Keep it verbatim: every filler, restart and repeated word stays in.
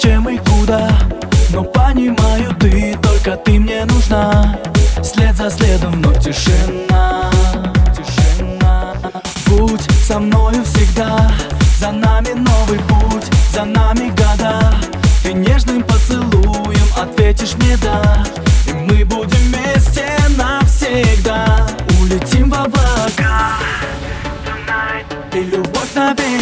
зачем и куда, но понимаю, ты, только ты мне нужна. След за следом вновь тишина, тишина. Будь со мною всегда, за нами новый путь, за нами года. Ты нежным поцелуем ответишь мне да, и мы будем вместе навсегда. Улетим в облака, и любовь навек.